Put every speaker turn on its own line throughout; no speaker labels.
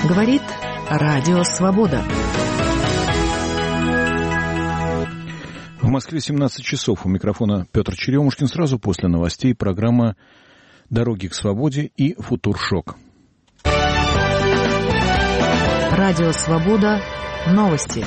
Говорит Радио Свобода.
В Москве 17 часов. У микрофона Петр Черемушкин. Сразу после новостей программа «Дороги к свободе» и «Футуршок».
Радио Свобода. Новости.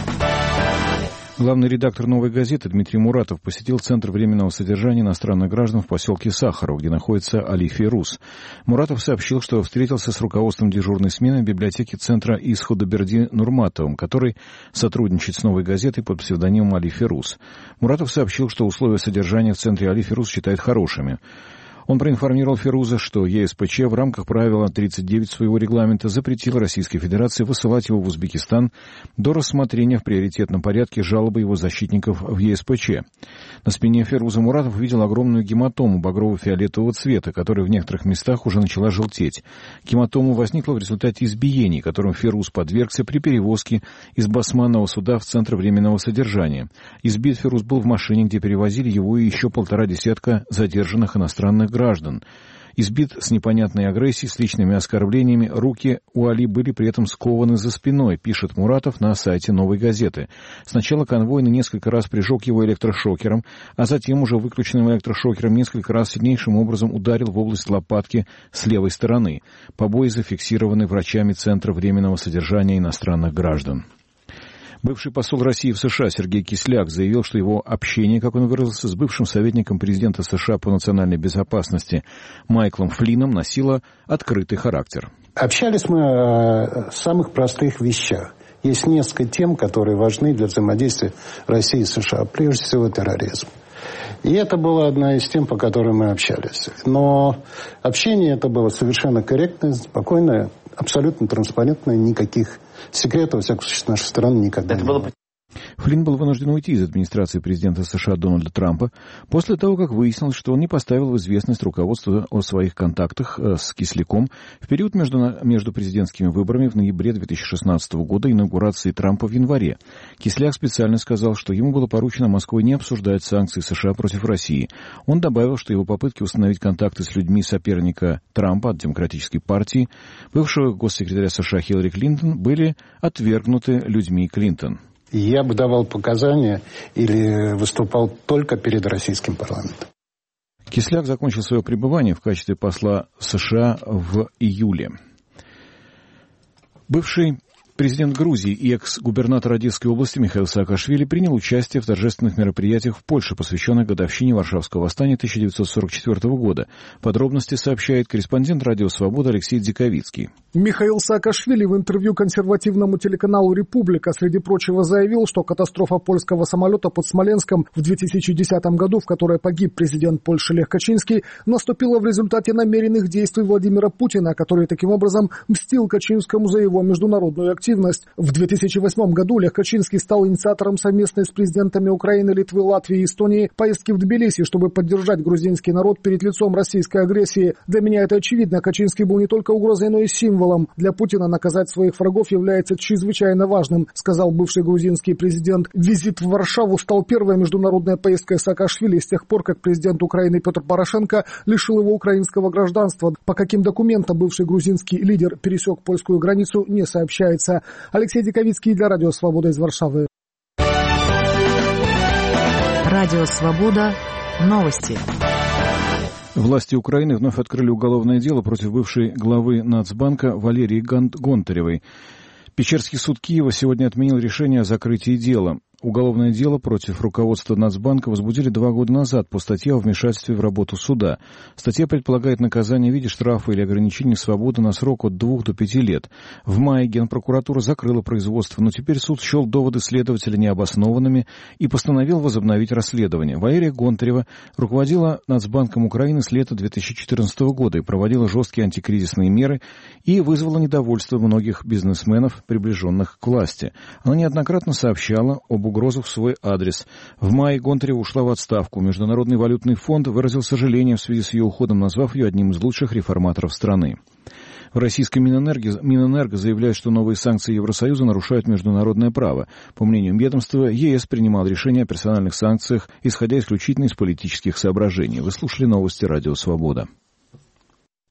Главный редактор «Новой газеты» Дмитрий Муратов посетил Центр временного содержания иностранных граждан в поселке Сахаров, где находится Али Фейруз. Муратов сообщил, что встретился с руководством дежурной смены библиотеки Центра Исхудоберди Нурматовым, который сотрудничает с «Новой газетой» под псевдонимом Али Фейруз. Муратов сообщил, что условия содержания в Центре Али Фейруз считает хорошими. Он проинформировал Фейруза, что ЕСПЧ в рамках правила 39 своего регламента запретил Российской Федерации высылать его в Узбекистан до рассмотрения в приоритетном порядке жалобы его защитников в ЕСПЧ. На спине Фейруза Муратов увидел огромную гематому багрово-фиолетового цвета, которая в некоторых местах уже начала желтеть. Гематома возникла в результате избиений, которым Фейруз подвергся при перевозке из Басманного суда в Центр временного содержания. Избит Фейруз был в машине, где перевозили его и еще 1,5 десятка задержанных иностранных граждан. Избит с непонятной агрессией, с личными оскорблениями, руки у Али были при этом скованы за спиной, пишет Муратов на сайте «Новой газеты». Сначала конвойный несколько раз прижег его электрошокером, а затем уже выключенным электрошокером несколько раз сильнейшим образом ударил в область лопатки с левой стороны. Побои зафиксированы врачами Центра временного содержания иностранных граждан. Бывший посол России в США Сергей Кисляк заявил, что его общение, как он выразился, с бывшим советником президента США по национальной безопасности Майклом Флином носило открытый характер.
Общались мы о самых простых вещах. Есть несколько тем, которые важны для взаимодействия России и США. Прежде всего, терроризм. И это была одна из тем, по которой мы общались. Но общение это было совершенно корректное, спокойное, абсолютно транспарентное, никаких секретов, во всяком случае, с нашей стороны никогда не было.
Флинн был вынужден уйти из администрации президента США Дональда Трампа после того, как выяснилось, что он не поставил в известность руководство о своих контактах с Кисляком в период между президентскими выборами в ноябре 2016 года и инаугурацией Трампа в январе. Кисляк специально сказал, что ему было поручено Москвой не обсуждать санкции США против России. Он добавил, что его попытки установить контакты с людьми соперника Трампа от Демократической партии, бывшего госсекретаря США Хиллари Клинтон, были отвергнуты людьми Клинтон.
Я бы давал показания или выступал только перед российским парламентом.
Кисляк закончил свое пребывание в качестве посла США в июле. Бывший президент Грузии и экс-губернатор Одесской области Михаил Саакашвили принял участие в торжественных мероприятиях в Польше, посвященных годовщине Варшавского восстания 1944 года. Подробности сообщает корреспондент «Радио Свобода» Алексей Дзиковицкий.
Михаил Саакашвили в интервью консервативному телеканалу «Република» среди прочего заявил, что катастрофа польского самолета под Смоленском в 2010 году, в которой погиб президент Польши Лех Качинский, наступила в результате намеренных действий Владимира Путина, который таким образом мстил Качинскому за его международную активность. В 2008 году Лех Качинский стал инициатором совместной с президентами Украины, Литвы, Латвии и Эстонии поездки в Тбилиси, чтобы поддержать грузинский народ перед лицом российской агрессии. Для меня это очевидно. Качинский был не только угрозой, но и символом. Для Путина наказать своих врагов является чрезвычайно важным, сказал бывший грузинский президент. Визит в Варшаву стал первой международной поездкой Саакашвили с тех пор, как президент Украины Петр Порошенко лишил его украинского гражданства. По каким документам бывший грузинский лидер пересек польскую границу, не сообщается. Алексей Диковицкий для Радио Свобода из Варшавы.
Радио Свобода. Новости.
Власти Украины вновь открыли уголовное дело против бывшей главы Нацбанка Валерии Гонтаревой. Печерский суд Киева сегодня отменил решение о закрытии дела. Уголовное дело против руководства Нацбанка возбудили 2 года назад по статье о вмешательстве в работу суда. Статья предполагает наказание в виде штрафа или ограничения свободы на срок от 2 до 5 лет. В мае Генпрокуратура закрыла производство, но теперь суд счел доводы следователя необоснованными и постановил возобновить расследование. Валерия Гонтарева руководила Нацбанком Украины с лета 2014 года и проводила жесткие антикризисные меры и вызвала недовольство многих бизнесменов, приближенных к власти. Она неоднократно сообщала об угрозах в свой адрес. В мае Гонтарева ушла в отставку. Международный валютный фонд выразил сожаление в связи с ее уходом, назвав ее одним из лучших реформаторов страны. В российском Минэнерго заявляют, что новые санкции Евросоюза нарушают международное право. По мнению ведомства, ЕС принимал решение о персональных санкциях, исходя исключительно из политических соображений. Вы слушали новости «Радио Свобода».